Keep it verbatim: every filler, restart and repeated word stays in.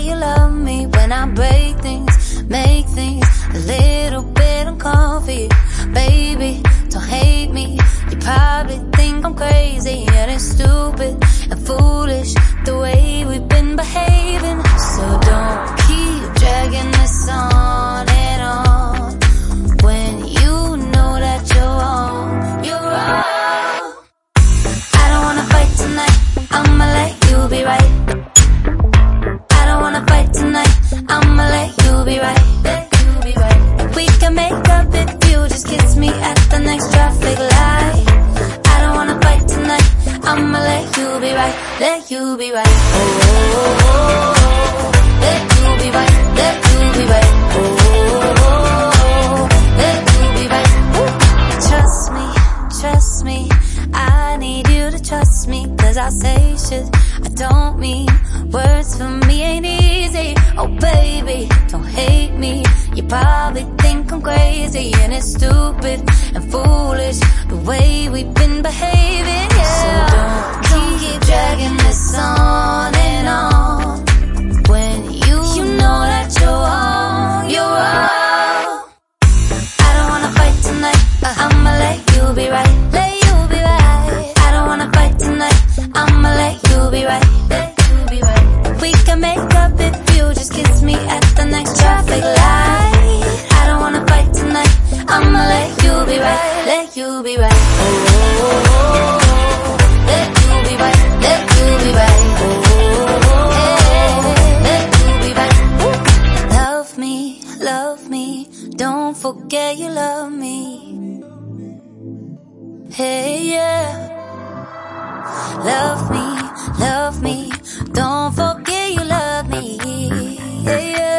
forget you love me when I break things, make things a little bit uncomfy. Baby, don't hate me. You probably think I'm crazy and it's stupid and foolish the way we've been behaving. So don't keep dragging this on and on when you know that you're wrong. You're wrong. I don't wanna fight tonight, I'ma let you be right. I don't wanna fight tonight, I'ma let you be right. Let you be right. We can make up if you just kiss me at the next traffic light. I don't wanna fight tonight, I'ma let you be right. Let you be right. Oh, oh, oh, oh. Let you be right. Let you be right. Oh, oh, oh, oh. Let you be right. Trust me, trust me. I need you to trust me, cause I say shit I don't mean. Words for me ain't easy. Oh baby, don't hate me. You probably think I'm crazy and it's stupid and foolish the way we've been behaving, yeah. So don't, don't keep dragging this on and on when you, you know that you're wrong. You're wrong. I don't wanna fight tonight, I'ma let you be right. Let you be right. I don't wanna fight tonight, I'ma let you be right. Let you be right. We can make up if you just kiss me at the next traffic light. I don't wanna fight tonight, I'ma let you be right. Let you be right. Oh, oh, oh, oh. Let you be right. Let you be right. Oh, oh, oh, oh. Let you be right. Love me, love me. Don't forget you love me. Hey, yeah. Love me, love me. Don't forget you love me. Yeah, yeah.